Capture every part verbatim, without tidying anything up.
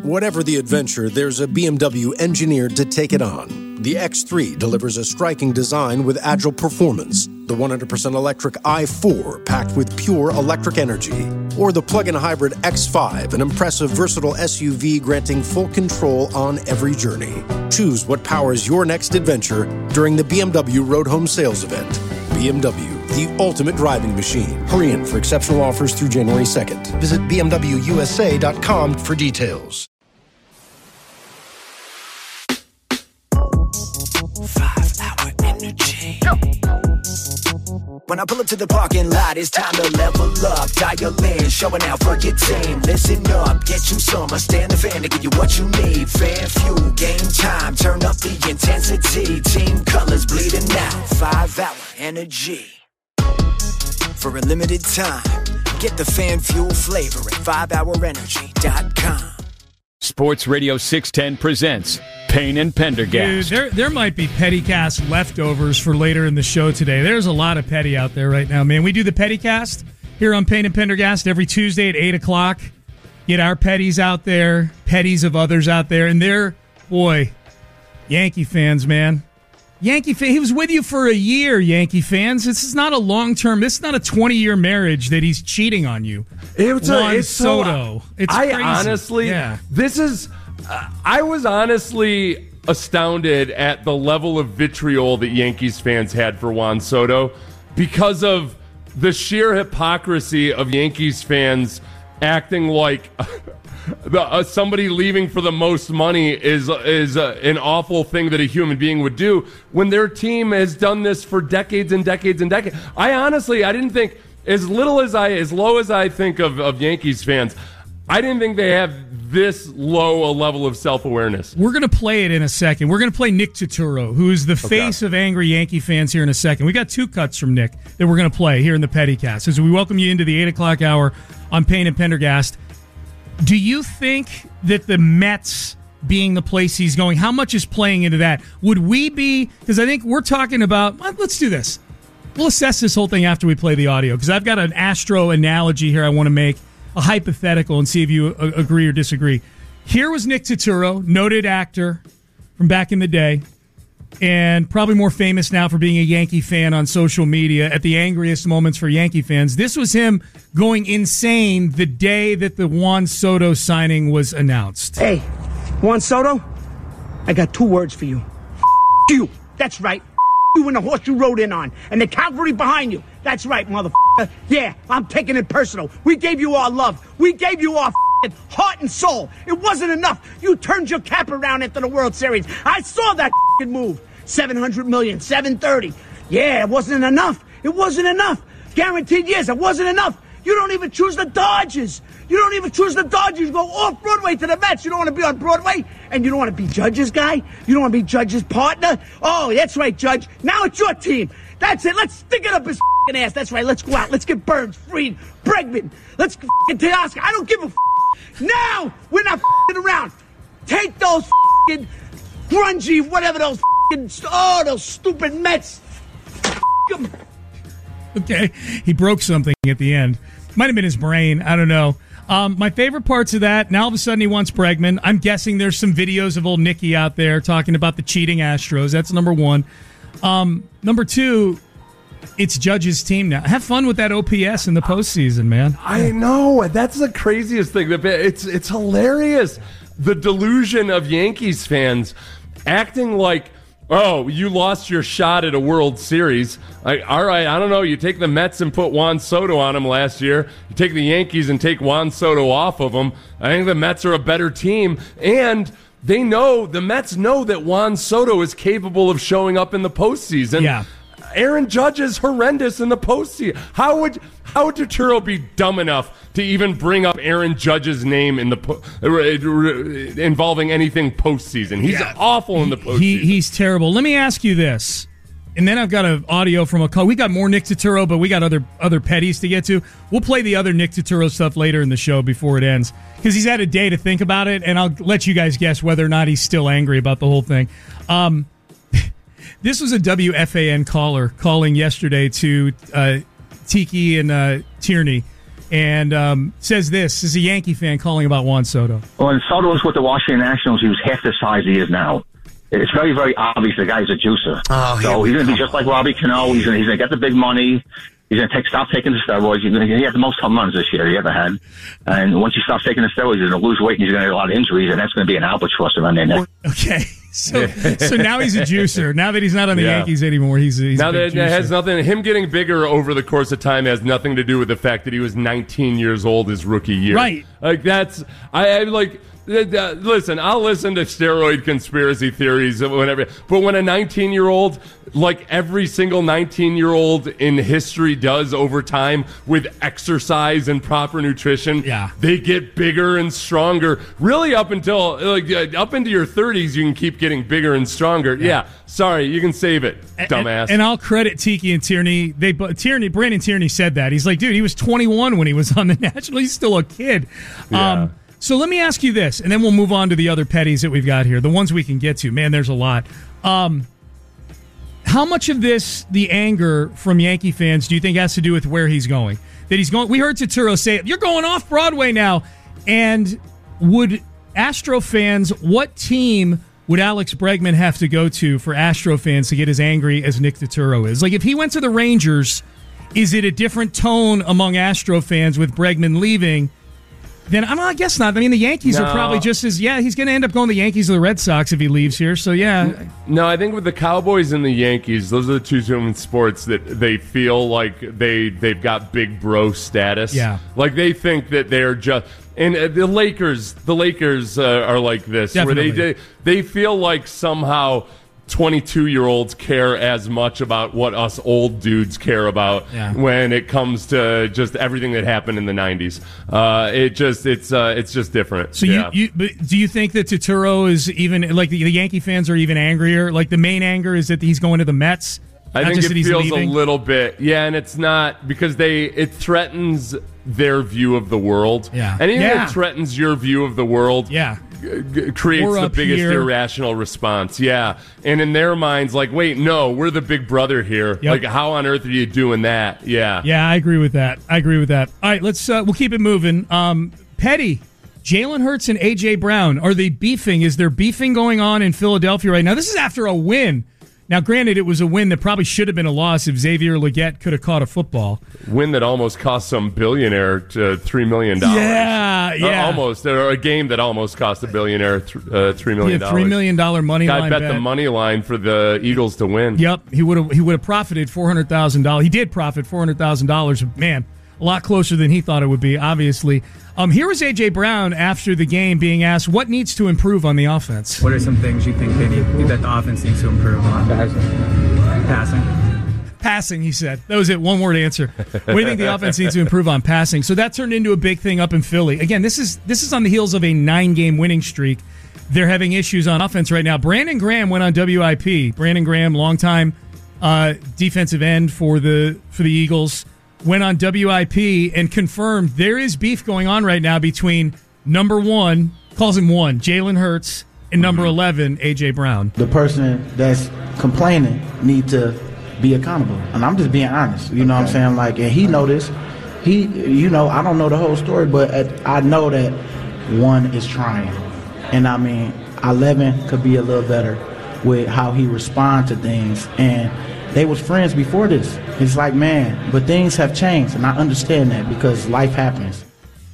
Whatever the adventure, there's a B M W engineered to take it on. The X three delivers a striking design with agile performance. The one hundred percent electric i four, packed with pure electric energy. Or the plug-in hybrid X five, an impressive, versatile S U V granting full control on every journey. Choose what powers your next adventure during the B M W Road Home Sales Event. B M W, the ultimate driving machine. Hurry in for exceptional offers through January second. Visit b m w u s a dot com for details. Five-hour energy. When I pull up to the parking lot, it's time to level up. Dial in, showing out for your team. Listen up, get you some. I stand the fan to give you what you need. Fan fuel, game time. Turn up the intensity. Team colors bleeding out. Five-hour energy. For a limited time, get the fan fuel flavor at five hour energy dot com. Sports Radio six ten presents Payne and Pendergast. Dude, there, there might be Pettycast leftovers for later in the show today. There's a lot of Petty out there right now, man. We do the Pettycast here on Payne and Pendergast every Tuesday at eight o'clock. Get our Petties out there, Petties of others out there, and they're, boy, Yankee fans, man. Yankee fan. He was with you for a year, Yankee fans. This is not a long-term, this is not a twenty-year marriage that he's cheating on you. It's Juan a, it's Soto. So, it's I crazy. honestly, yeah. this is, uh, I was honestly astounded at the level of vitriol that Yankees fans had for Juan Soto because of the sheer hypocrisy of Yankees fans acting like the, uh, somebody leaving for the most money is is uh, an awful thing that a human being would do when their team has done this for decades and decades and decades. I honestly, I didn't think, as little as I, as low as I think of, of Yankees fans, I didn't think they have this low a level of self-awareness. We're going to play it in a second. We're going to play Nick Turturro, who is the face okay. of angry Yankee fans, here in a second. We got two cuts from Nick that we're going to play here in the Pettycast. As we welcome you into the eight o'clock hour on Payne and Pendergast. Do you think that the Mets being the place he's going, how much is playing into that? Would we be, because I think we're talking about, let's do this. We'll assess this whole thing after we play the audio, because I've got an Astro analogy here I want to make, a hypothetical, and see if you a- agree or disagree. Here was Nick Turturro, noted actor from back in the day, and probably more famous now for being a Yankee fan on social media at the angriest moments for Yankee fans. This was him going insane the day that the Juan Soto signing was announced. Hey, Juan Soto, I got two words for you. F- you. That's right. F- you and the horse you rode in on. And the cavalry behind you. That's right, motherfucker. Yeah, I'm taking it personal. We gave you our love. We gave you our f- heart and soul. It wasn't enough. You turned your cap around after the World Series. I saw that f- move. seven hundred million, seven thirty. Yeah, it wasn't enough. It wasn't enough. Guaranteed years, it wasn't enough. You don't even choose the Dodgers. You don't even choose the Dodgers. You go off Broadway to the Mets. You don't want to be on Broadway, and you don't want to be Judge's guy. You don't want to be Judge's partner. Oh, that's right, Judge. Now it's your team. That's it. Let's stick it up his f***ing ass. That's right. Let's go out. Let's get Burns, Fried, Bregman. Let's f***ing Teoscar. I don't give a f***. Now we're not f***ing around. Take those f***ing grungy, whatever those f***ing, oh, those stupid Mets. F*** 'em. Okay, he broke something at the end. Might have been his brain. I don't know. Um, my favorite parts of that, now all of a sudden he wants Bregman. I'm guessing there's some videos of old Nicky out there talking about the cheating Astros. That's number one. Um, number two, it's Judge's team now. Have fun with that O P S in the postseason, man. I know. That's the craziest thing. It's, it's hilarious. The delusion of Yankees fans acting like, oh, you lost your shot at a World Series. Like, all right, I don't know. You take the Mets and put Juan Soto on them last year. You take the Yankees and take Juan Soto off of them. I think the Mets are a better team. And they know, the Mets know that Juan Soto is capable of showing up in the postseason. Yeah. Aaron Judge is horrendous in the postseason. How would how would Turturro be dumb enough to even bring up Aaron Judge's name in the po- involving anything postseason? He's yeah. awful in the postseason. He, he's terrible. Let me ask you this, and then I've got an audio from a call. We got more Nick Turturro, but we got other other petties to get to. We'll play the other Nick Turturro stuff later in the show before it ends, because he's had a day to think about it, and I'll let you guys guess whether or not he's still angry about the whole thing. Um, This was a W F A N caller calling yesterday to uh, Tiki and uh, Tierney and um, says this. This is a Yankee fan calling about Juan Soto. When Soto was with the Washington Nationals, he was half the size he is now. It's very, very obvious the guy's a juicer. Oh, so he's going to be just like Robbie Cano. He's going he's to get the big money. He's going to take stop taking the steroids. He's gonna, he had the most home runs this year he ever had. And once he stops taking the steroids, he's going to lose weight and he's going to get a lot of injuries, and that's going to be an albatross around their neck. Okay. So, so now he's a juicer. Now that he's not on the yeah. Yankees anymore, he's, he's now a big that juicer. has nothing. Him getting bigger over the course of time has nothing to do with the fact that he was nineteen years old his rookie year. Right. Like that's I, I like. Uh, listen, I'll listen to steroid conspiracy theories whenever, but when a nineteen-year-old, like every single nineteen-year-old in history does over time with exercise and proper nutrition, yeah. they get bigger and stronger. Really, up until like uh, up into your thirties, you can keep getting bigger and stronger. Yeah, yeah sorry, you can save it, and, dumbass. And, and I'll credit Tiki and Tierney. They Tierney, Brandon Tierney said that. He's like, dude, he was twenty-one when he was on the National. He's still a kid. Yeah. Um, So let me ask you this, and then we'll move on to the other petties that we've got here, the ones we can get to. Man, there's a lot. Um, how much of this, the anger from Yankee fans, do you think has to do with where he's going? That he's going. We heard Turturro say, "You're going off Broadway now." And would Astro fans, what team would Alex Bregman have to go to for Astro fans to get as angry as Nick Turturro is? Like, if he went to the Rangers, is it a different tone among Astro fans with Bregman leaving? Then I, mean, I guess not. I mean, the Yankees no. are probably just as, yeah, he's going to end up going to the Yankees or the Red Sox if he leaves here. So, yeah. No, I think with the Cowboys and the Yankees, those are the two teams in sports that they feel like they, they've got big bro status. Yeah. Like they think that they're just... And uh, the Lakers, the Lakers uh, are like this, Definitely. where they, they they feel like somehow twenty-two-year-olds care as much about what us old dudes care about yeah. when it comes to just everything that happened in the nineties. Uh, it just it's uh, it's just different. So yeah. you, you but do you think that Turturro is even like the, the Yankee fans are even angrier? Like the main anger is that he's going to the Mets. I think it feels a little bit, yeah, and it's not because they it threatens their view of the world. Yeah, and even yeah. if it threatens your view of the world. Yeah. G- creates we're the biggest here. irrational response. Yeah. And in their minds, like, wait, no, we're the big brother here. Yep. Like, how on earth are you doing that? Yeah. Yeah, I agree with that. I agree with that. All right, let's uh, we'll keep it moving. Um, Petty, Jalen Hurts and A J Brown, are they beefing? Is there beefing going on in Philadelphia right now? This is after a win. Now, granted, it was a win that probably should have been a loss if Xavier Leggett could have caught a football. Win that almost cost some billionaire to three million dollars. Yeah, yeah. Uh, almost. Or a game that almost cost a billionaire th- uh, three million dollars. Yeah, three million dollars money Guy line bet, bet the money line for the Eagles to win. Yep, he would have he would have profited four hundred thousand dollars. He did profit four hundred thousand dollars. Man, a lot closer than he thought it would be, obviously. Um, here was A J Brown after the game being asked what needs to improve on the offense. What are some things you think they need, that the offense needs to improve on? Passing. Passing. Passing, he said. That was it. One word answer. What do you think the offense needs to improve on passing? So that turned into a big thing up in Philly. Again, this is this is on the heels of a nine-game winning streak. They're having issues on offense right now. Brandon Graham went on W I P. Brandon Graham, longtime uh, defensive end for the for the Eagles, went on W I P and confirmed there is beef going on right now between number one, calls him one, Jalen Hurts, and number eleven, A J Brown. The person that's complaining need to be accountable. And I'm just being honest. You know what I'm saying? Like, and he noticed, he, you know, I don't know the whole story, but at, I know that one is trying. And I mean, eleven could be a little better with how he responds to things. And they was friends before this. It's like, man, but things have changed, and I understand that because life happens.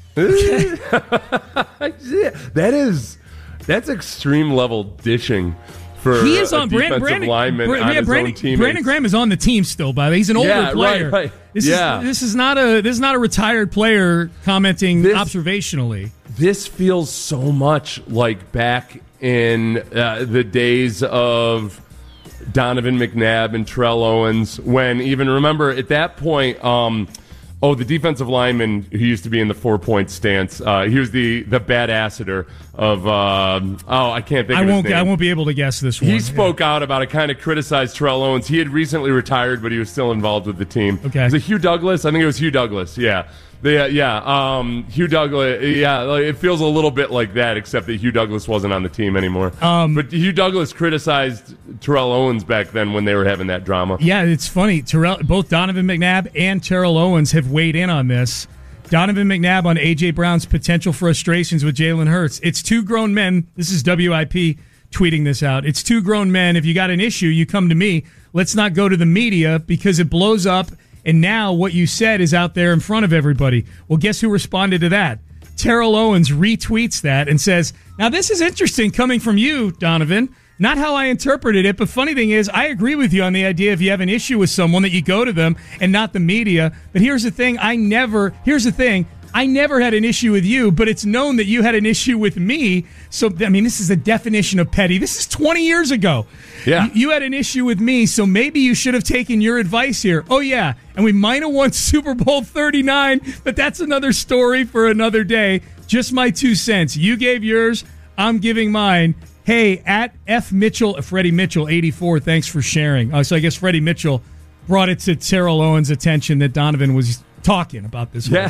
That is, that's extreme level dishing for he is a on defensive Brandon, lineman Brandon, on yeah, his Brandon, own teammates. Brandon Graham is on the team still, by the way. He's an older yeah, player. Right, right. This yeah. is this is not a this is not a retired player commenting This- observationally. This feels so much like back in uh, the days of Donovan McNabb and Terrell Owens, when even remember at that point, um, oh, the defensive lineman who used to be in the four-point stance, uh, he was the the badasseter of um, oh, I can't think I of won't his name. I won't be able to guess this one. He spoke out about it, kind of criticized Terrell Owens. He had recently retired, but he was still involved with the team. Okay. Was it Hugh Douglas? I think it was Hugh Douglas, yeah. The, yeah, um, Hugh Douglas, yeah, like, it feels a little bit like that, except that Hugh Douglas wasn't on the team anymore. Um, but Hugh Douglas criticized Terrell Owens back then when they were having that drama. Yeah, it's funny. Terrell, both Donovan McNabb and Terrell Owens have weighed in on this. Donovan McNabb on A J. Brown's potential frustrations with Jalen Hurts. It's two grown men. This is W I P tweeting this out. It's two grown men. If you got an issue, you come to me. Let's not go to the media because it blows up, and now what you said is out there in front of everybody. Well, guess who responded to that? Terrell Owens retweets that and says, now this is interesting coming from you, Donovan. Not how I interpreted it, but funny thing is, I agree with you on the idea if you have an issue with someone that you go to them and not the media. But here's the thing, I never, here's the thing, I never had an issue with you, but it's known that you had an issue with me. So, I mean, this is the definition of petty. This is twenty years ago. Yeah. You, you had an issue with me, so maybe you should have taken your advice here. Oh, yeah, and we might have won Super Bowl thirty-nine, but that's another story for another day. Just my two cents. You gave yours, I'm giving mine. Hey, at F. Mitchell, Freddie Mitchell, eighty-four, thanks for sharing. Uh, so I guess Freddie Mitchell brought it to Terrell Owens' attention that Donovan was talking about this whole Yeah.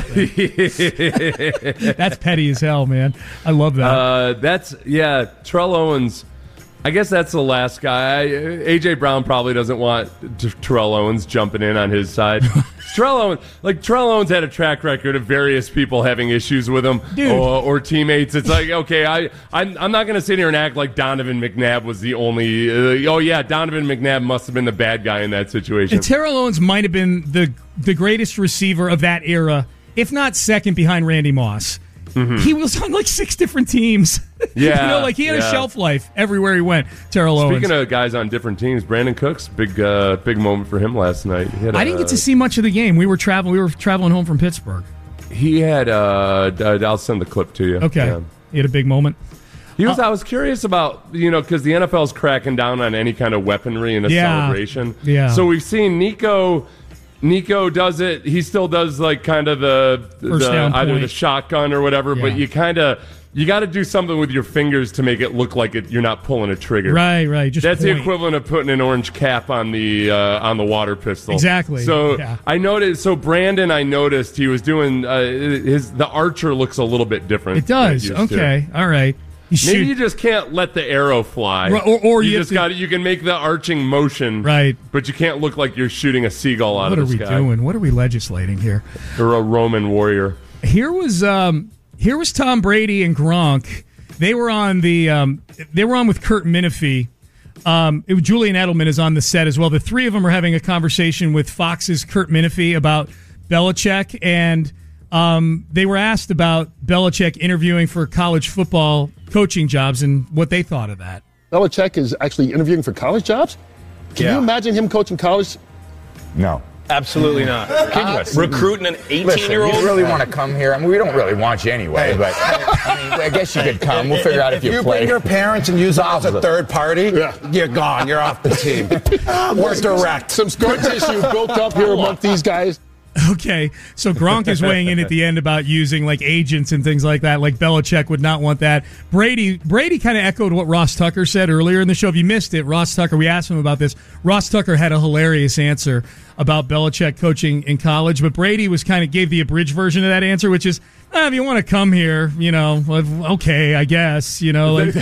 thing. That's petty as hell, man. I love that. Uh, that's, yeah, Terrell Owens. I guess that's the last guy. A J. Brown probably doesn't want T- Terrell Owens jumping in on his side. Terrell Owens, like Terrell Owens had a track record of various people having issues with him or, or teammates. It's like, okay, I, I'm, I'm not going to sit here and act like Donovan McNabb was the only. Uh, oh yeah, Donovan McNabb must have been the bad guy in that situation. And Terrell Owens might have been the the greatest receiver of that era, if not second behind Randy Moss. Mm-hmm. He was on like six different teams. Yeah, you know, like he had yeah. a shelf life everywhere he went. Terrell Owens. Speaking of guys on different teams, Brandon Cooks, big uh, big moment for him last night. He had I a, didn't get to see much of the game. We were traveling. We were traveling home from Pittsburgh. He had. Uh, I'll send the clip to you. Okay, yeah. He had a big moment. He was. Uh, I was curious about, you know, because the N F L's cracking down on any kind of weaponry in a Yeah. celebration. Yeah. So we've seen Nico. Nico does it. He still does like kind of the, the down either point. the shotgun or whatever. Yeah. But you kind of you got to do something with your fingers to make it look like it, you're not pulling a trigger. Right, right. Just That's point. the equivalent of putting an orange cap on the uh, on the water pistol. Exactly. So Yeah. I noticed. So Brandon, I noticed he was doing uh, his. The archer looks a little bit different. It does. than it used to. Okay. All right. You Maybe shoot- you just can't let the arrow fly, Right, or- or you, you have just to- got you can make the arching motion, Right. But you can't look like you're shooting a seagull out What are of the we sky doing? What are we legislating here? or a Roman warrior. Here was um, here was Tom Brady and Gronk. They were on the um, they were on with Kurt Menefee. Um, it, Julian Edelman is on the set as well. The three of them are having a conversation with Fox's Kurt Menefee about Belichick, and um, they were asked about Belichick interviewing for college football coaching jobs and what they thought of that. Belichick is actually interviewing for college jobs? Can Yeah. you imagine him coaching college? No. Absolutely not. Uh, Recruiting an eighteen-year-old? You really want to come here? I mean, we don't really want you anyway, but I mean, I guess you could come. We'll figure out if, if you you play. bring your parents and use them as a third party, Yeah. you're gone. You're off the team. We're direct. Some scar tissue built up here among these guys. Okay, so Gronk is weighing in at the end about using like agents and things like that. Like Belichick would not want that. Brady Brady kind of echoed what Ross Tucker said earlier in the show. If you missed it, Ross Tucker, we asked him about this. Ross Tucker had a hilarious answer about Belichick coaching in college, but Brady was kind of gave the abridged version of that answer, which is, ah, if you want to come here, you know, okay, I guess, you know. Like,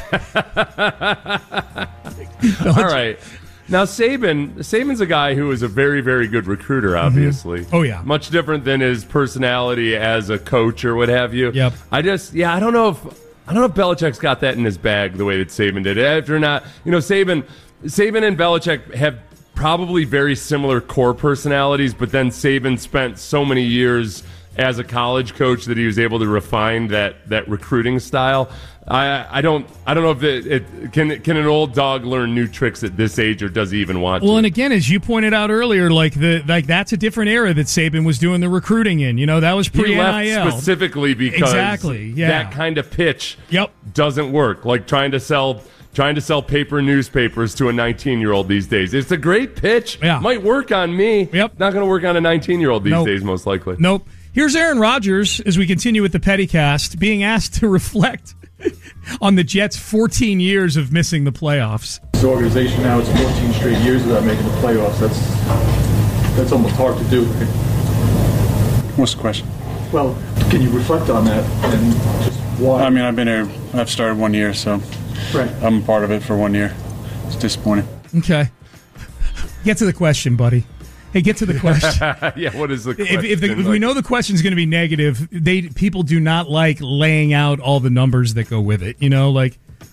All right. Now, Saban, Saban's a guy who is a very, very good recruiter, obviously. Oh, yeah. Much different than his personality as a coach or what have you. Yep. I just, yeah, I don't know if, I don't know if Belichick's got that in his bag the way that Saban did. After not, you know, Saban, Saban and Belichick have probably very similar core personalities, but then Saban spent so many years as a college coach that he was able to refine that, that recruiting style. I I don't I don't know if it, it can can an old dog learn new tricks at this age, or does he even want well, to? and again, as you pointed out earlier, like the like that's a different era that Saban was doing the recruiting in. You know, that was He pre N I L. left specifically because Exactly, yeah. that kind of pitch Yep. doesn't work. Like trying to sell trying to sell paper newspapers to a nineteen-year-old these days. It's a great pitch. Yeah. Might work on me. Yep. Not going to work on a nineteen-year-old these Nope. days, most likely. Nope. Here's Aaron Rodgers, as we continue with the Pettycast, being asked to reflect on the Jets' fourteen years of missing the playoffs. This organization now, it's fourteen straight years without making the playoffs. That's that's almost hard to do. What's the question? Well, can you reflect on that and just why? I mean, I've been here, I've started one year, so Right. I'm a part of it for one year. It's disappointing. Okay. Get to the question, buddy. Hey, get to the question. Yeah, what is the question? If, if, the, if we know the question is going to be negative, they people do not like laying out all the numbers that go with it. You know, like,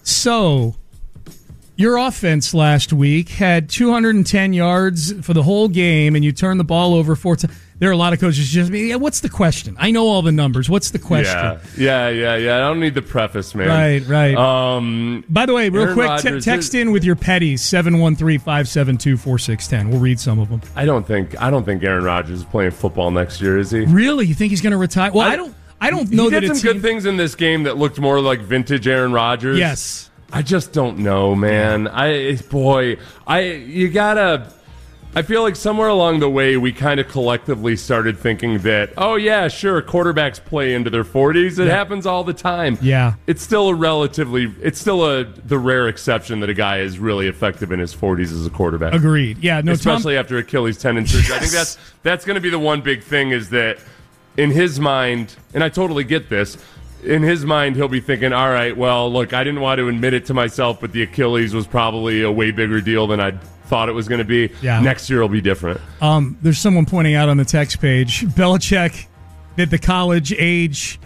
so your offense last week had two hundred ten yards for the whole game, and you turned the ball over four times. There are a lot of coaches just, yeah, what's the question? I know all the numbers. What's the question? Yeah, yeah, yeah, yeah. I don't need the preface, man. Right, right. Um, By the way, real Aaron quick, Rodgers te- text is- in with your petties, seven one three, five seven two, four six one zero. We'll read some of them. I don't think I don't think Aaron Rodgers is playing football next year, is he? Really? You think he's going to retire? Well, I, I don't I don't know he that did it's some good things in this game that looked more like vintage Aaron Rodgers. Yes. I just don't know, man. I boy, I you gotta. I feel like somewhere along the way we kind of collectively started thinking that, oh yeah, sure, quarterbacks play into their forties. It Yeah. happens all the time. Yeah. It's still a relatively, it's still a the rare exception that a guy is really effective in his forties as a quarterback. Agreed. Yeah, no, Tom- especially after Achilles tendon surgery. I think that's that's going to be the one big thing is that in his mind, and I totally get this. In his mind, he'll be thinking, all right, well, look, I didn't want to admit it to myself, but the Achilles was probably a way bigger deal than I thought it was going to be. Yeah. Next year will be different. Um, there's someone pointing out on the text page, Belichick, that the college age.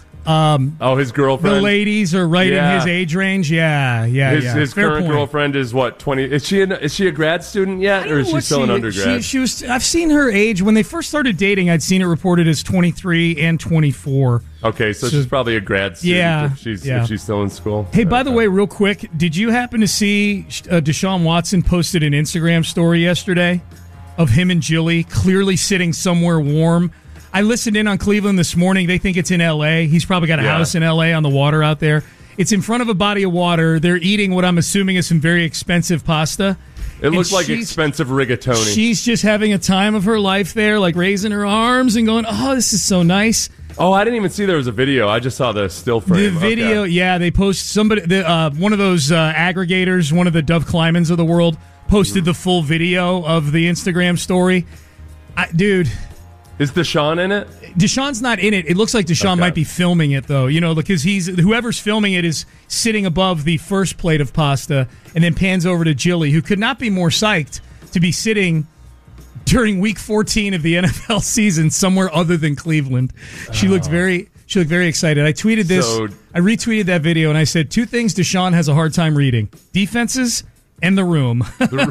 Um, oh, his girlfriend. The ladies are right Yeah. in his age range. Yeah, yeah, His, yeah. his Fair current point. girlfriend is what twenty? Is she an, is she a grad student yet, or is she What still an undergrad? She, she was. I've seen her age when they first started dating. I'd seen it reported as twenty-three and twenty-four. Okay, so, So- she's probably a grad student. Yeah, if she's yeah. if she's still in school. Hey, by the way, real quick, did you happen to see uh, Deshaun Watson posted an Instagram story yesterday of him and Jilly clearly sitting somewhere warm? I listened in on Cleveland this morning. They think it's in L A. He's probably got a Yeah. house in L A on the water out there. It's in front of a body of water. They're eating what I'm assuming is some very expensive pasta. It And looks like she's- expensive rigatoni. She's just having a time of her life there, like raising her arms and going, "Oh, this is so nice." Oh, I didn't even see there was a video. I just saw the still frame. The video, Okay. yeah, they post somebody, the, uh, one of those uh, aggregators, one of the Dove Klymans of the world, posted the full video of the Instagram story. I, dude, is Deshaun in it? Deshaun's not in it. It looks like Deshaun Okay. might be filming it though, you know, because he's whoever's filming it is sitting above the first plate of pasta, and then pans over to Jilly, who could not be more psyched to be sitting during week fourteen of the N F L season somewhere other than Cleveland. She looked very she looked very excited. I tweeted this. So- I retweeted that video and I said two things Deshaun has a hard time reading: defenses and the room.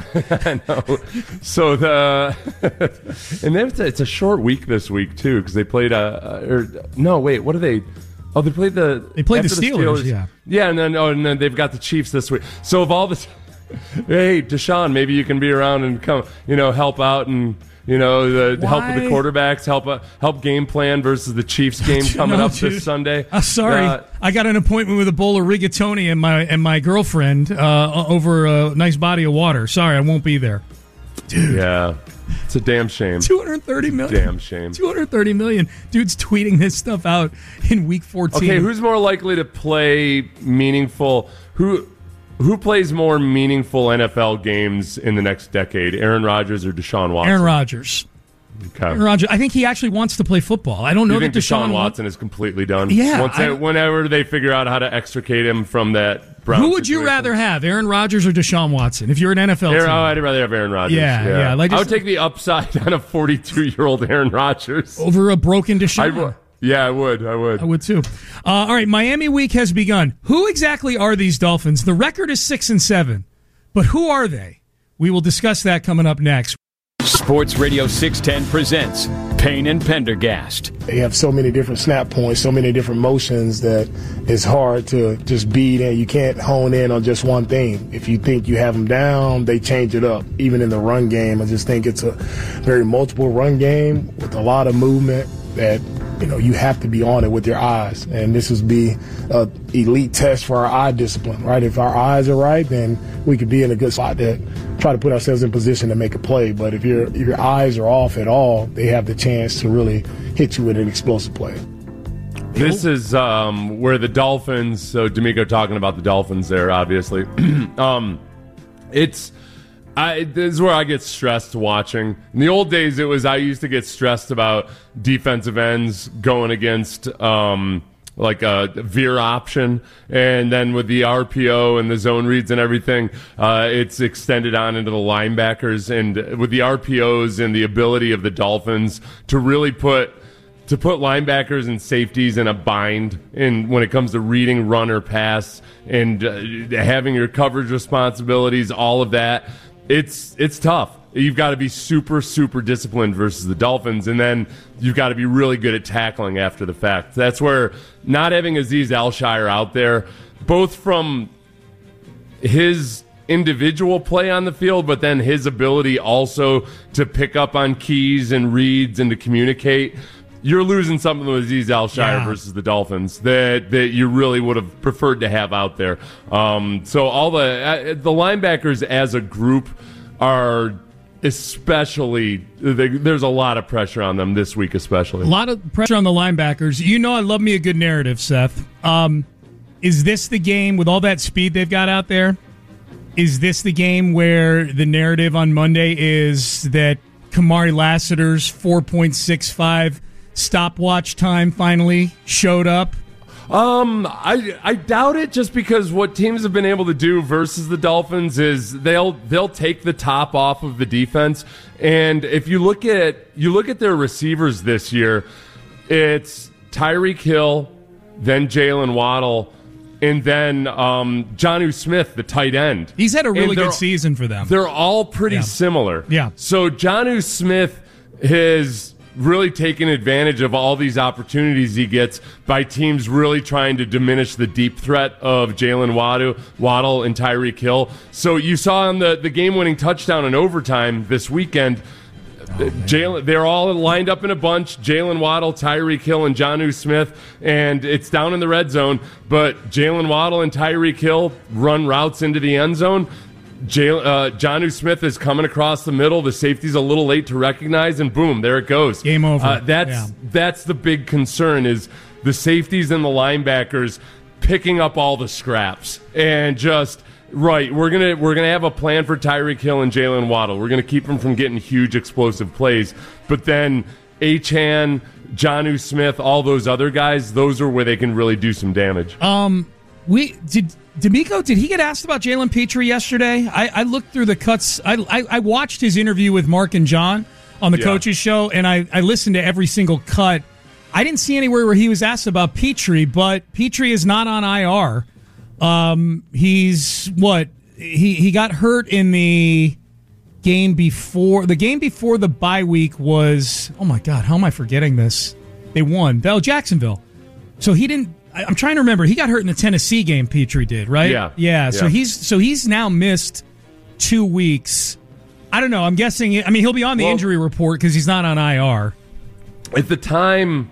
I know. So the and then it's a, it's a short week this week too because they played uh or no wait what are they? Oh, they played the They played the after Steelers, yeah. yeah, and then oh, and then they've got the Chiefs this week. So of all the hey Deshaun, maybe you can be around and come you know help out and. You know, the help with the Why? quarterbacks, help uh, help game plan versus the Chiefs game coming No, up dude. this Sunday. I'm sorry. Uh, I got an appointment with a bowl of rigatoni and my and my girlfriend uh, over a nice body of water. Sorry, I won't be there. Dude. Yeah. It's a damn shame. two hundred thirty million. Damn shame. two hundred thirty million. Dude's tweeting this stuff out in week fourteen. Okay, who's more likely to play meaningful? Who who plays more meaningful N F L games in the next decade? Aaron Rodgers or Deshaun Watson? Aaron Rodgers. Okay. Aaron Rodgers. I think he actually wants to play football. I don't know You that think Deshaun Deshaun Watson is completely done? Yeah, Once they, I- whenever they figure out how to extricate him from that Brown Who would you situation. rather have, Aaron Rodgers or Deshaun Watson? If you're an N F L Aaron, team, oh, I'd rather have Aaron Rodgers. Yeah, yeah, like I just- would take the upside on a forty-two-year-old Aaron Rodgers. over a broken I Deshaun. would. Yeah, I would. I would. I would too. Uh, all right, Miami week has begun. Who exactly are these Dolphins? The record is six and seven, but who are they? We will discuss that coming up next. Sports Radio six ten presents Payne and Pendergast. They have so many different snap points, so many different motions that it's hard to just beat in. You can't hone in on just one thing. If you think you have them down, they change it up. Even in the run game, I just think it's a very multiple run game with a lot of movement that, you know, you have to be on it with your eyes. And this would be a elite test for our eye discipline, right? If our eyes are right, then we could be in a good spot to try to put ourselves in position to make a play. But if your if your eyes are off at all, they have the chance to really hit you with an explosive play. This is um, where the Dolphins. So D'Amico talking about the Dolphins there, obviously. um, it's I, this is where I get stressed watching. In the old days, it was I used to get stressed about defensive ends going against um, like a veer option, and then with the R P O and the zone reads and everything, uh, it's extended on into the linebackers. And with the R P Os and the ability of the Dolphins to really put to put linebackers and safeties in a bind, and when it comes to reading run or pass and uh, having your coverage responsibilities, all of that, it's it's tough. You've got to be super, super disciplined versus the Dolphins, and then you've got to be really good at tackling after the fact. That's where not having Azeez Al-Shaair out there, both from his individual play on the field, but then his ability also to pick up on keys and reads and to communicate, you're losing something with Azeez Al-Shaair yeah. versus the Dolphins that, that you really would have preferred to have out there. Um, so all the uh, the linebackers as a group are especially, they, there's a lot of pressure on them this week especially. A lot of pressure on the linebackers. You know I love me a good narrative, Seth. Um, is this the game with all that speed they've got out there? Is this the game where the narrative on Monday is that Kamari Lassiter's four point six five stopwatch time finally showed up? Um, I I doubt it, just because what teams have been able to do versus the Dolphins is they'll they'll take the top off of the defense, and if you look at you look at their receivers this year, it's Tyreek Hill, then Jalen Waddle, and then um, Jonnu Smith, the tight end. He's had a really good season for them. They're all pretty yeah. similar. Yeah. So Jonnu Smith has really taking advantage of all these opportunities he gets by teams really trying to diminish the deep threat of Jalen Waddle, Waddle and Tyreek Hill. So you saw on the, the game-winning touchdown in overtime this weekend, oh, Jalen, they're all lined up in a bunch, Jalen Waddle, Tyreek Hill, and Jonnu Smith, and it's down in the red zone, but Jalen Waddle and Tyreek Hill run routes into the end zone. Jay, uh, Jonnu Smith is coming across the middle. The safety's a little late to recognize, and boom, there it goes. Game over. Uh, that's yeah. that's the big concern, is the safeties and the linebackers picking up all the scraps and just right. We're gonna we're gonna have a plan for Tyreek Hill and Jalen Waddle. We're gonna keep them from getting huge explosive plays, but then Achane, Jonnu Smith, all those other guys, those are where they can really do some damage. Um, we did. D'Amico, did he get asked about Jalen Petrie yesterday? I, I looked through the cuts. I, I, I watched his interview with Mark and John on the yeah. coaches show, and I, I listened to every single cut. I didn't see anywhere where he was asked about Petrie, but Petrie is not on I R. Um, he's what? He he got hurt in the game before. The game before the bye week was, oh my God, how am I forgetting this? They won. Oh, Jacksonville. So he didn't. I'm trying to remember. He got hurt in the Tennessee game. Petrie did, right? Yeah. Yeah. So yeah. he's so he's now missed two weeks. I don't know. I'm guessing. I mean, he'll be on the well, injury report because he's not on I R. At the time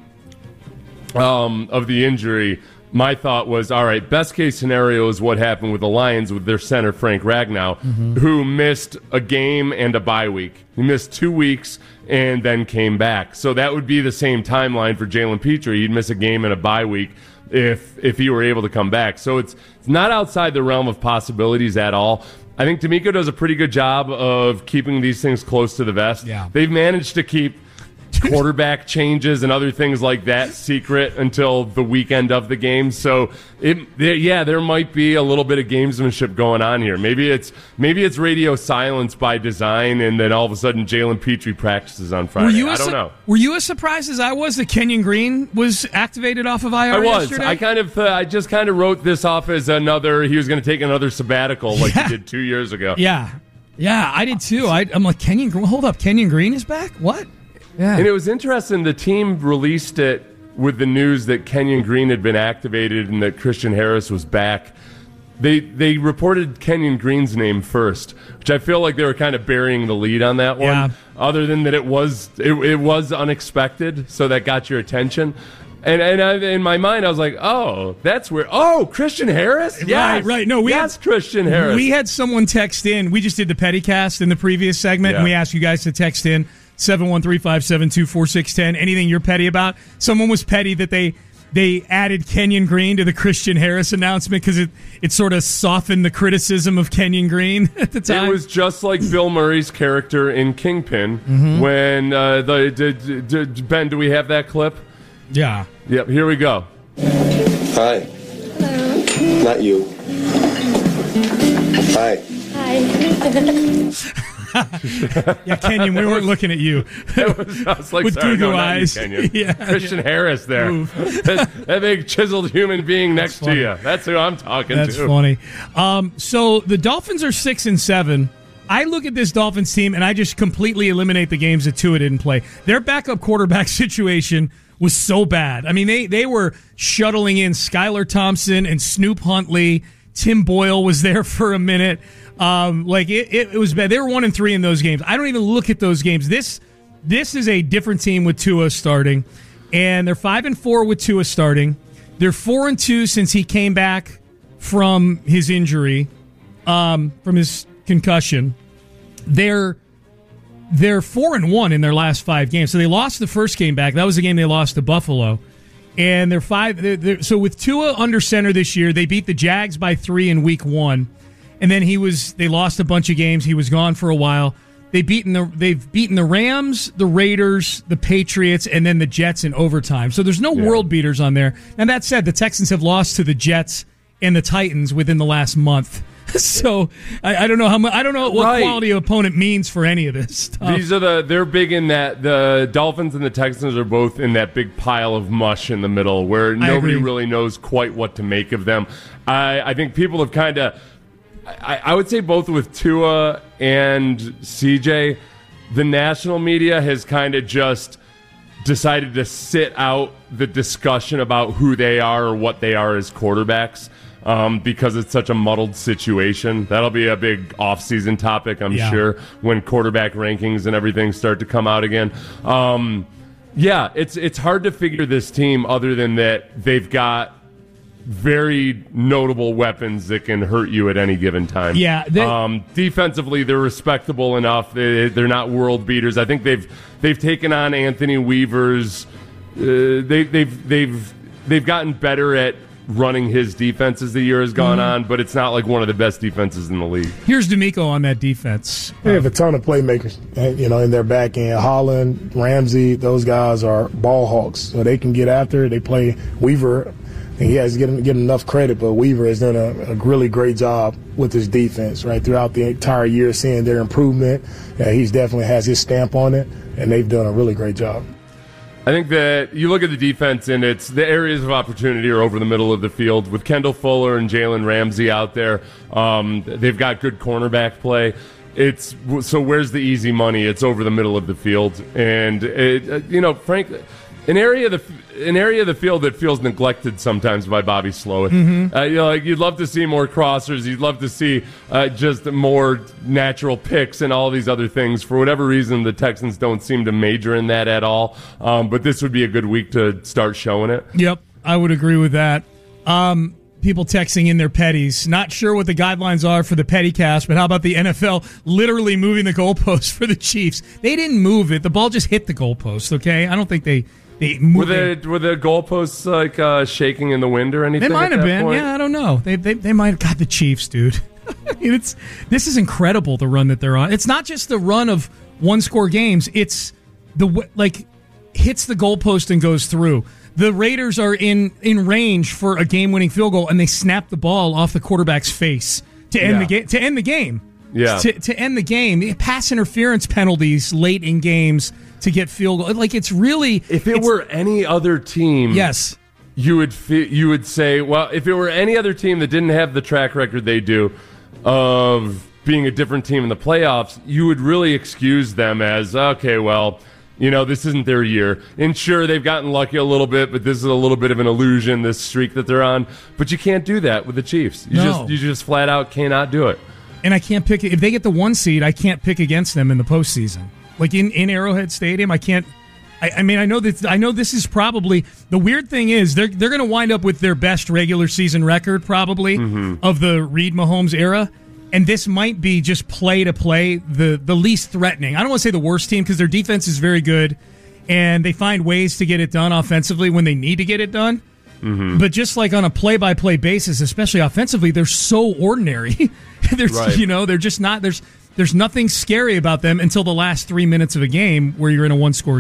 um, of the injury, my thought was, all right, best case scenario is what happened with the Lions with their center Frank Ragnow, mm-hmm. who missed a game and a bye week. He missed two weeks and then came back. So that would be the same timeline for Jalen Petrie. He'd miss a game and a bye week if if he were able to come back. So it's, it's not outside the realm of possibilities at all. I think D'Amico does a pretty good job of keeping these things close to the vest. Yeah. They've managed to keep quarterback changes and other things like that secret until the weekend of the game. So it, yeah, there might be a little bit of gamesmanship going on here. Maybe it's maybe it's radio silence by design, and then all of a sudden Jalen Petrie practices on Friday. Were you I a don't su- know. Were you as surprised as I was that Kenyon Green was activated off of I R I was. yesterday? I kind of, uh, I just kind of wrote this off as another. He was going to take another sabbatical like Yeah. he did two years ago. Yeah, yeah, I did too. I, I'm like, Kenyon Green. Hold up, Kenyon Green is back. What? Yeah. And it was interesting. The team released it with the news that Kenyon Green had been activated and that Christian Harris was back. They they reported Kenyon Green's name first, which I feel like they were kind of burying the lead on that one. Yeah. Other than that, it was it, it was unexpected, so that got your attention. And and I, in my mind, I was like, oh, that's where. Oh, Christian Harris. Yes, Right, right. No, we yes, had Christian Harris. We had someone text in. We just did the Pettycast in the previous segment, Yeah. and we asked you guys to text in seven one three, five seven two, four six one zero. Anything you're petty about? Someone was petty that they they added Kenyon Green to the Christian Harris announcement because it, it sort of softened the criticism of Kenyon Green at the time. It was just like Bill Murray's character in Kingpin Mhm. when uh, the d- d- d- Ben. Do we have that clip? Yeah. Yep. Here we go. Hi. Hello. Not you. Hi. Hi. Yeah, Kenyon, we weren't looking at you. It was, I was like, With sorry, goo-goo no, not you, eyes. Kenyon. Yeah. Christian Harris there. that, that big chiseled human being next to you. That's who I'm talking That's to. That's funny. Um, so the Dolphins are six and seven. I look at this Dolphins team and I just completely eliminate the games that Tua didn't play. Their backup quarterback situation was so bad. I mean, they they were shuttling in Skylar Thompson and Snoop Huntley. Tim Boyle was there for a minute. Um, like it, it, it was bad. They were one and three in those games. I don't even look at those games. This this is a different team with Tua starting, and they're five and four with Tua starting. They're four and two since he came back from his injury, um, from his concussion. They're they're four and one in their last five games. So they lost the first game back. That was the game they lost to Buffalo. And they're five. They're, they're, so with Tua under center this year, they beat the Jags by three in week one, and then he was. They lost a bunch of games. He was gone for a while. They beaten the. They've beaten the Rams, the Raiders, the Patriots, and then the Jets in overtime. So there's no yeah. world beaters on there. And that said, the Texans have lost to the Jets and the Titans within the last month. So I, I don't know how much. I don't know what right. quality of opponent means for any of this stuff. These are the. They're big in that. The Dolphins and the Texans are both in that big pile of mush in the middle, where nobody really knows quite what to make of them. I, I think people have kind of. I, I would say both with Tua and C J, the national media has kind of just decided to sit out the discussion about who they are or what they are as quarterbacks. Um, because it's such a muddled situation. That'll be a big off-season topic, I'm yeah. sure, when quarterback rankings and everything start to come out again. Um, yeah, it's it's hard to figure this team other than that they've got very notable weapons that can hurt you at any given time. Yeah, they- um, defensively, they're respectable enough. They, they're not world beaters. I think they've they've taken on Anthony Weaver's. Uh, they, they've they've they've gotten better at running his defense as the year has gone mm-hmm. on, but it's not like one of the best defenses in the league. Here's D'Amico on that defense. They have a ton of playmakers, you know, in their back end. Holland, Ramsey, those guys are ball hawks, so they can get after it. They play Weaver. He has getting getting enough credit, but Weaver has done a, a really great job with his defense, right, throughout the entire year, seeing their improvement. Yeah, he's definitely has his stamp on it, and they've done a really great job. I think that you look at the defense, and it's the areas of opportunity are over the middle of the field. With Kendall Fuller and Jalen Ramsey out there, um, they've got good cornerback play. It's so where's the easy money? It's over the middle of the field, and it, you know, frankly, an area of the an area of the field that feels neglected sometimes by Bobby Slowik. Mm-hmm. Uh, you know, like you'd love to see more crossers. You'd love to see uh, just more natural picks and all these other things. For whatever reason, the Texans don't seem to major in that at all. Um, but this would be a good week to start showing it. Yep, I would agree with that. Um, people texting in their petties. Not sure what the guidelines are for the petty cast, but how about the N F L literally moving the goalpost for the Chiefs? They didn't move it. The ball just hit the goalpost, okay? I don't think they... They were the were the goalposts like uh, shaking in the wind or anything? They might have been. Point? Yeah, I don't know. They they they might have got the Chiefs, dude. I mean, it's this is incredible, the run that they're on. It's not just the run of one score games. It's the like hits the goalpost and goes through. The Raiders are in in range for a game winning field goal, and they snap the ball off the quarterback's face to end yeah. the game. To end the game. Yeah. To to end the game. Pass interference penalties late in games to get field goal. Like, it's really... If it were any other team... Yes. You would fi- you would say, well, if it were any other team that didn't have the track record they do of being a different team in the playoffs, you would really excuse them as, okay, well, you know, this isn't their year. And sure, they've gotten lucky a little bit, but this is a little bit of an illusion, this streak that they're on. But you can't do that with the Chiefs. You no. just you just flat out cannot do it. And I can't pick... If they get the one seed, I can't pick against them in the postseason. Like in, in Arrowhead Stadium, I can't. I, I mean, I know that I know this is probably the weird thing is they're they're going to wind up with their best regular season record probably mm-hmm. of the Reed Mahomes era, and this might be just play to play the the least threatening. I don't want to say the worst team because their defense is very good, and they find ways to get it done offensively when they need to get it done. Mm-hmm. But just like on a play by play basis, especially offensively, they're so ordinary. There's right. you know they're just not there's. There's nothing scary about them until the last three minutes of a game where you're in a one-score game.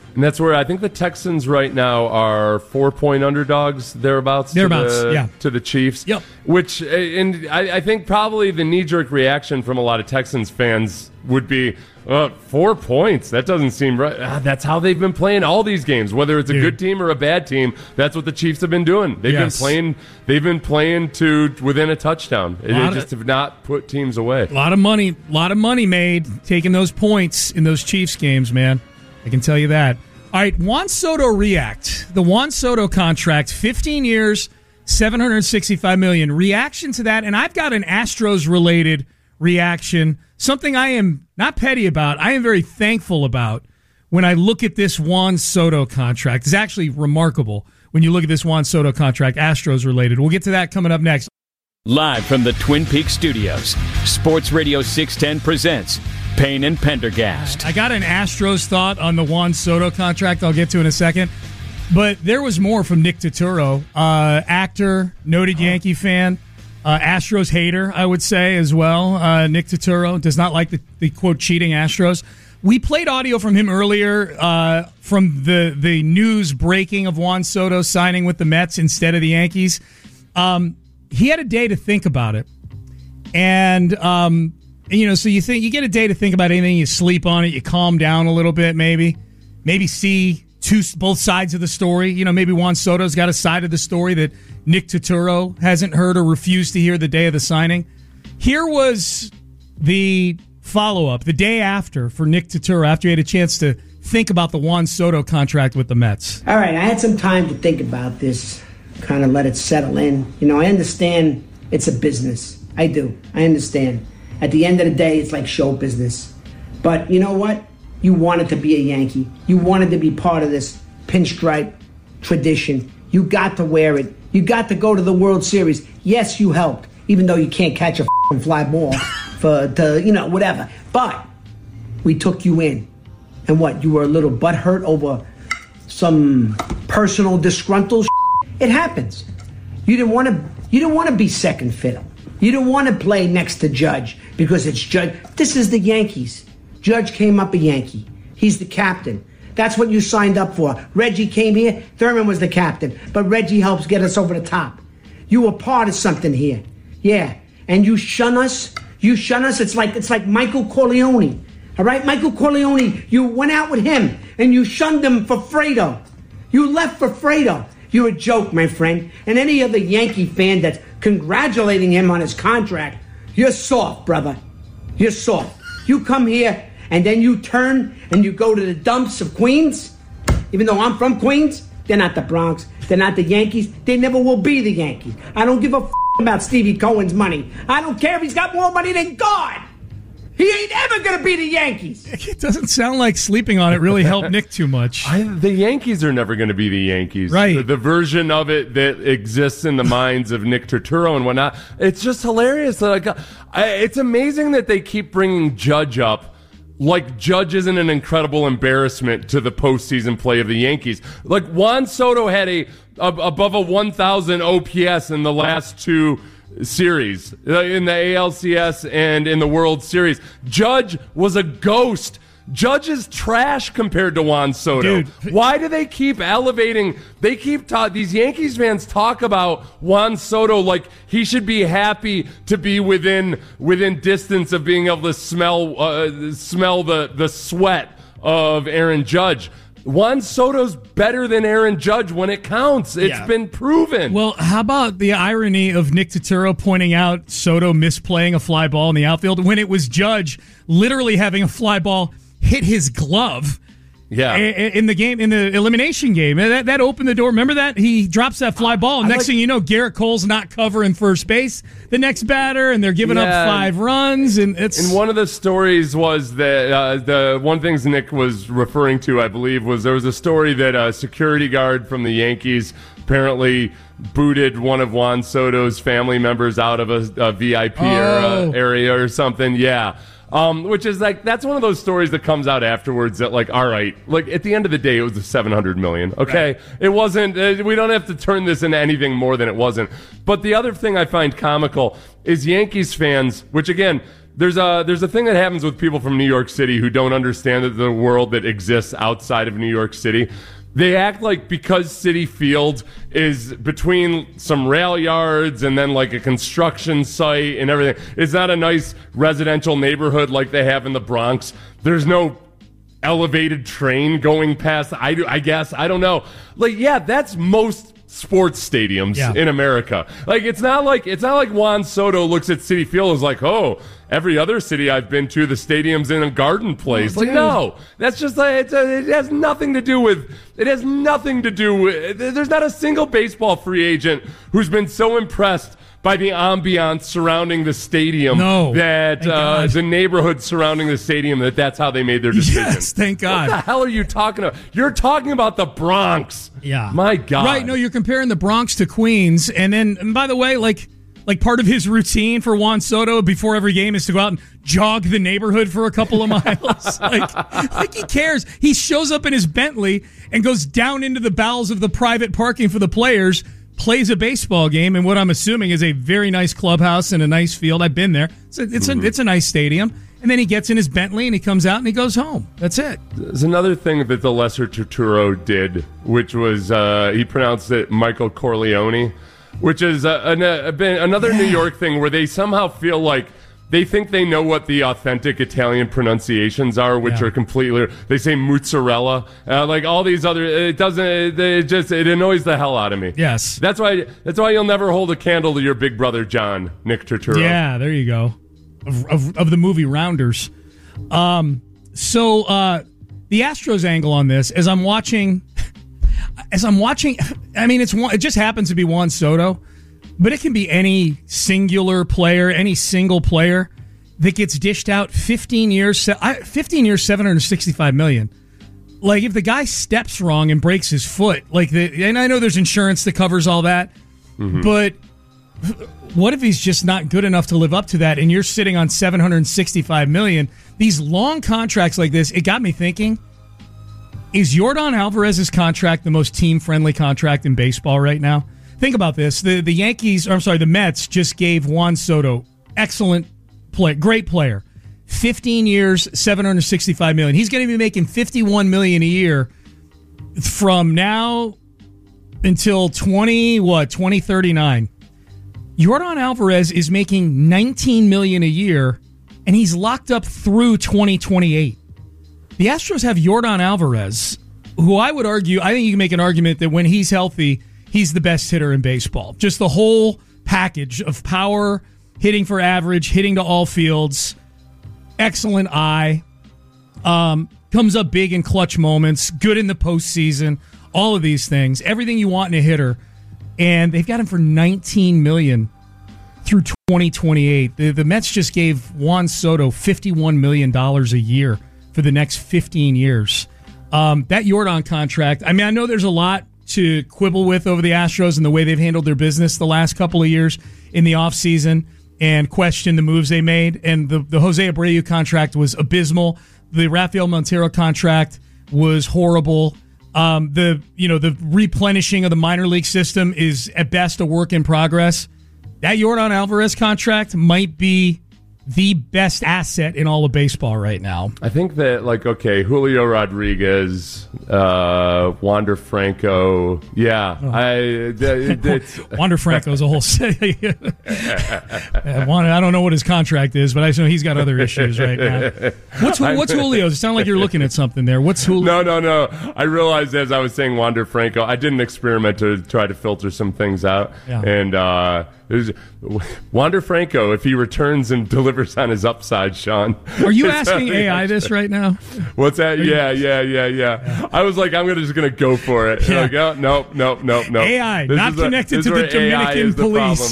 And that's where I think the Texans right now are four-point underdogs, thereabouts, Thereabouts, to the, yeah. to the Chiefs. Yep. Which, and I, I think probably the knee-jerk reaction from a lot of Texans fans would be, uh, four points. That doesn't seem right. Ah, that's how they've been playing all these games, whether it's a Dude. good team or a bad team. That's what the Chiefs have been doing. They've Yes. been playing. They've been playing to within a touchdown. They Lot of- just have not put teams away. A lot of money, a lot of money made taking those points in those Chiefs games, man. I can tell you that. All right, Juan Soto react. The Juan Soto contract, fifteen years, seven hundred sixty-five million dollars. Reaction to that, and I've got an Astros-related reaction, something I am not petty about, I am very thankful about when I look at this Juan Soto contract. It's actually remarkable when you look at this Juan Soto contract, Astros-related. We'll get to that coming up next. Live from the Twin Peaks studios, Sports Radio six ten presents Payne and Pendergast. I got an Astros thought on the Juan Soto contract I'll get to in a second. But there was more from Nick Turturro, uh, actor, noted Yankee fan, uh, Astros hater, I would say, as well. Uh, Nick Turturro does not like the, the, quote, cheating Astros. We played audio from him earlier uh, from the, the news breaking of Juan Soto signing with the Mets instead of the Yankees. Um, he had a day to think about it. And, um, you know, so you think you get a day to think about anything, you sleep on it, you calm down a little bit, maybe. Maybe see two both sides of the story. You know, maybe Juan Soto's got a side of the story that Nick Turturro hasn't heard or refused to hear the day of the signing. Here was the follow-up, the day after for Nick Turturro, after he had a chance to think about the Juan Soto contract with the Mets. All right, I had some time to think about this, kind of let it settle in. You know, I understand it's a business. I do. I understand. At the end of the day, it's like show business. But you know what? You wanted to be a Yankee. You wanted to be part of this pinstripe tradition. You got to wear it. You got to go to the World Series. Yes, you helped, even though you can't catch a f***ing fly ball for, to, you know, whatever. But we took you in. And what, you were a little butthurt over some personal disgruntled shit? It happens. You didn't want to you didn't want to be second fiddle. You didn't want to play next to Judge because it's Judge. This is the Yankees. Judge came up a Yankee. He's the captain. That's what you signed up for. Reggie came here. Thurman was the captain. But Reggie helps get us over the top. You were part of something here. Yeah. And you shun us. You shun us. It's like it's like Michael Corleone. All right? Michael Corleone, you went out with him and you shunned him for Fredo. You left for Fredo. You're a joke, my friend. And any other Yankee fan that's congratulating him on his contract, you're soft, brother. You're soft. You come here and then you turn and you go to the dumps of Queens. Even though I'm from Queens, they're not the Bronx. They're not the Yankees. They never will be the Yankees. I don't give a f- about Stevie Cohen's money. I don't care if he's got more money than God. He ain't ever going to be the Yankees. It doesn't sound like sleeping on it really helped Nick too much. I, the Yankees are never going to be the Yankees. Right. The, the version of it that exists in the minds of Nick Turturro and whatnot. It's just hilarious. Like, I, it's amazing that they keep bringing Judge up like Judge isn't an incredible embarrassment to the postseason play of the Yankees. Like Juan Soto had a, a above a one thousand O P S in the last two series, in the A L C S and in the World Series. Judge was a ghost. Judge is trash compared to Juan Soto. Dude. Why do they keep elevating? They keep ta- these Yankees fans talk about Juan Soto like he should be happy to be within within distance of being able to smell uh, smell the the sweat of Aaron Judge. Juan Soto's better than Aaron Judge when it counts. It's Yeah. been proven. Well, how about the irony of Nick Turturro pointing out Soto misplaying a fly ball in the outfield when it was Judge literally having a fly ball hit his glove yeah. in the game, in the elimination game. That, that opened the door. Remember that? He drops that fly ball, and I next like, thing you know, Garrett Cole's not covering first base the next batter, and they're giving yeah, up five runs. And it's and one of the stories was that uh, the one things Nick was referring to, I believe, was there was a story that a security guard from the Yankees apparently booted one of Juan Soto's family members out of a, a V I P Oh. era, area or something. Yeah. Um, which is like, that's one of those stories that comes out afterwards that like, all right, like at the end of the day, it was the seven hundred million. Okay. Right. It wasn't, uh, we don't have to turn this into anything more than it wasn't. But the other thing I find comical is Yankees fans, which again, there's a, there's a thing that happens with people from New York City who don't understand that the world that exists outside of New York City. They act like because Citi Field is between some rail yards and then like a construction site and everything, it's not a nice residential neighborhood like they have in the Bronx. There's no elevated train going past. I, do, I guess. I don't know. Like, yeah, that's most sports stadiums yeah. in America. Like, it's not like it's not like Juan Soto looks at Citi Field and is like, oh, every other city I've been to, the stadium's in a garden place. Oh, like, no, that's just like, it's a, it has nothing to do with, it has nothing to do with, there's not a single baseball free agent who's been so impressed by the ambiance surrounding the stadium no, that uh, the neighborhood surrounding the stadium, that that's how they made their decision. Yes, thank God. What the hell are you talking about? You're talking about the Bronx. Yeah. My God. Right, no, you're comparing the Bronx to Queens. And then, and by the way, like, Like part of his routine for Juan Soto before every game is to go out and jog the neighborhood for a couple of miles. like, like he cares. He shows up in his Bentley and goes down into the bowels of the private parking for the players, plays a baseball game in what I'm assuming is a very nice clubhouse and a nice field. I've been there. It's a, it's mm-hmm. a, it's a nice stadium. And then he gets in his Bentley and he comes out and he goes home. That's it. There's another thing that the Lesser Turturro did, which was uh, he pronounced it Michael Corleone, which is a, an, a, another yeah. New York thing where they somehow feel like they think they know what the authentic Italian pronunciations are, which yeah. are completely, they say mozzarella, uh, like all these other, it doesn't, it just, it annoys the hell out of me. Yes. That's why, that's why you'll never hold a candle to your big brother, John, Nick Turturro. Yeah, there you go. Of, of, of the movie Rounders. Um, so, uh, the Astros angle on this, as I'm watching, as I'm watching, I mean, it's one, it just happens to be Juan Soto, but it can be any singular player, any single player that gets dished out fifteen years, fifteen years, seven hundred sixty-five million. Like if the guy steps wrong and breaks his foot, like the, and I know there's insurance that covers all that, mm-hmm. but what if he's just not good enough to live up to that and you're sitting on seven hundred sixty-five million? These long contracts like this, it got me thinking, is Yordan Alvarez's contract the most team-friendly contract in baseball right now? Think about this. The the Yankees, or I'm sorry, the Mets just gave Juan Soto, excellent play, great player, fifteen years, seven hundred sixty-five million dollars. He's going to be making fifty-one million dollars a year from now until twenty, what, twenty thirty-nine. Yordan Alvarez is making nineteen million dollars a year, and he's locked up through twenty twenty-eight. The Astros have Yordan Alvarez, who I would argue, I think you can make an argument that when he's healthy, he's the best hitter in baseball. Just the whole package of power, hitting for average, hitting to all fields, excellent eye, um, comes up big in clutch moments, good in the postseason, all of these things, everything you want in a hitter. And they've got him for nineteen million dollars through twenty twenty-eight. The, the Mets just gave Juan Soto fifty-one million dollars a year for the next fifteen years. Um, that Yordan contract, I mean, I know there's a lot to quibble with over the Astros and the way they've handled their business the last couple of years in the offseason and question the moves they made. And the, the Jose Abreu contract was abysmal. The Rafael Montero contract was horrible. Um, the you know the replenishing of the minor league system is at best a work in progress. That Yordan Alvarez contract might be the best asset in all of baseball right now. I think that, like, okay, Julio Rodriguez, uh, Wander Franco, yeah, oh. I it, it's Wander Franco's a whole city. Wander, I don't know what his contract is, but I know he's got other issues right now. What's what's Julio's? It sounds like you're looking at something there. What's Julio? No, no, no. I realized as I was saying Wander Franco, I did an experiment to try to filter some things out, yeah. and uh, there's Wander Franco, if he returns and delivers on his upside, Sean. Are you asking A I this right now? What's that? Yeah, yeah, yeah, yeah, yeah. I was like, I'm gonna just going to go for it. Yeah. Like, oh, nope, nope, nope, nope. A I, this not connected a, to the Dominican police.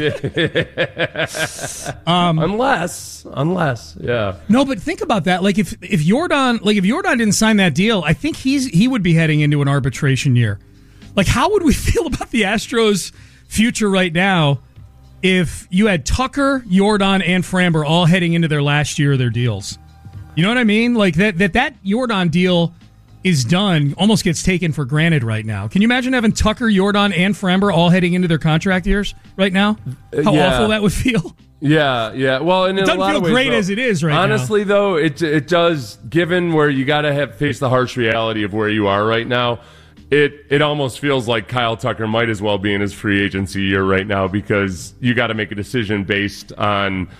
Yeah. um, unless, unless, yeah. No, but think about that. Like, if, if Yordan, like if Yordan didn't sign that deal, I think he's he would be heading into an arbitration year. Like, how would we feel about the Astros' future right now if you had Tucker, Jordan, and Framber all heading into their last year of their deals. You know what I mean? Like that that, that Jordan deal is done, almost gets taken for granted right now. Can you imagine having Tucker, Jordan, and Framber all heading into their contract years right now? How Yeah. awful that would feel. Yeah, yeah. Well, and It in doesn't a lot feel of ways, great though, as it is right now. honestly, though, it it does. Given where you got to have face the harsh reality of where you are right now, it it almost feels like Kyle Tucker might as well be in his free agency year right now, because you got to make a decision based on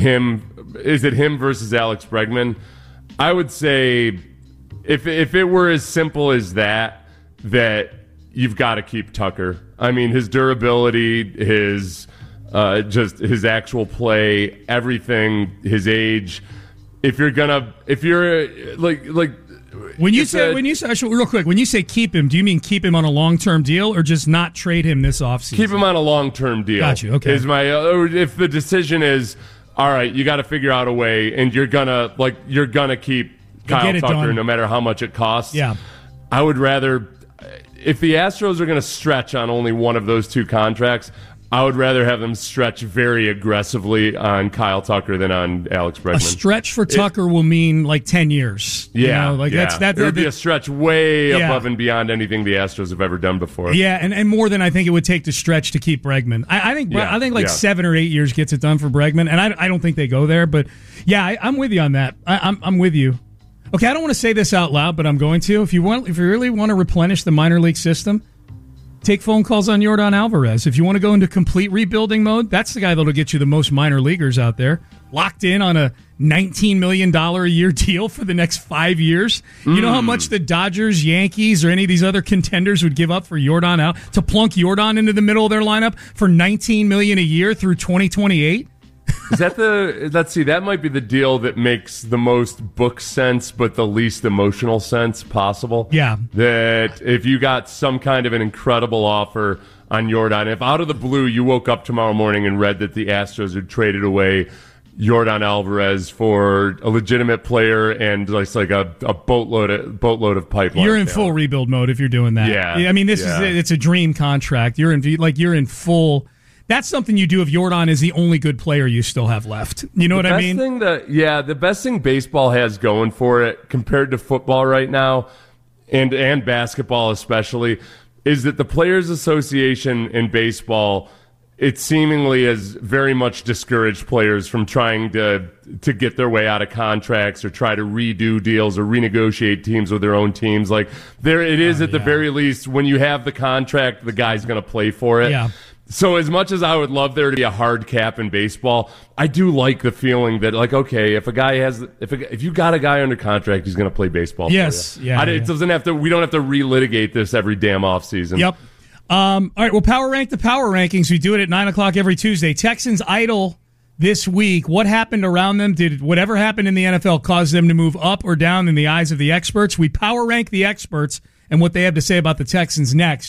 him. Is it him versus Alex Bregman? I would say if if it were as simple as that, that you've got to keep Tucker. I mean, his durability, his uh, just his actual play, everything, his age. If you're gonna, if you're like like When you it's say a- when you say actually, real quick, when you say keep him, do you mean keep him on a long term deal or just not trade him this offseason? keep him on a long term deal. Got you, okay. Is my uh, if the decision is all right, you got to figure out a way, and you're gonna like you're gonna keep Kyle get it Tucker done. no matter how much it costs. Yeah. I would rather, if the Astros are going to stretch on only one of those two contracts, I would rather have them stretch very aggressively on Kyle Tucker than on Alex Bregman. A stretch for Tucker will mean like ten years. You Yeah, know, like yeah. that's that. It would that- be a stretch way Yeah. above and beyond anything the Astros have ever done before. Yeah, and, and more than I think it would take to stretch to keep Bregman. I, I think Yeah, I think like yeah. seven or eight years gets it done for Bregman, and I, I don't think they go there. But yeah, I, I'm with you on that. I, I'm I'm with you. Okay, I don't want to say this out loud, but I'm going to. If you want, if you really want to replenish the minor league system, take phone calls on Yordan Alvarez. If you want to go into complete rebuilding mode, that's the guy that'll get you the most minor leaguers out there. Locked in on a nineteen million dollars a year deal for the next five years. You know how much the Dodgers, Yankees, or any of these other contenders would give up for Yordan out to plunk Yordan into the middle of their lineup for nineteen million dollars a year through twenty twenty-eight? Is that the? Let's see. That might be the deal that makes the most book sense, but the least emotional sense possible. Yeah. That if you got some kind of an incredible offer on Yordan, if out of the blue you woke up tomorrow morning and read that the Astros had traded away Yordan Alvarez for a legitimate player and like, like a, a boatload of boatload of pipeline. You're in talent. full rebuild mode if you're doing that. Yeah. I mean, this Yeah. is it's a dream contract. You're in like you're in full. That's something you do if Yordan is the only good player you still have left. You know The what I best mean? Thing that, yeah, the best thing baseball has going for it compared to football right now, and and basketball especially, is that the Players Association in baseball, it seemingly has very much discouraged players from trying to to get their way out of contracts or try to redo deals or renegotiate teams with their own teams. Like there, it is Uh, at the yeah. very least when you have the contract, the guy's going to play for it. Yeah. So as much as I would love there to be a hard cap in baseball, I do like the feeling that, like, okay, if a guy has, if a, if you got a guy under contract, he's going to play baseball. Yes, for you. yeah, I, yeah. It doesn't have to. We don't have to relitigate this every damn offseason. Yep. Um, all right, we'll power rank the power rankings. We do it at nine o'clock every Tuesday. Texans idle this week. What happened around them? Did whatever happened in the N F L cause them to move up or down in the eyes of the experts? We power rank the experts and what they have to say about the Texans next.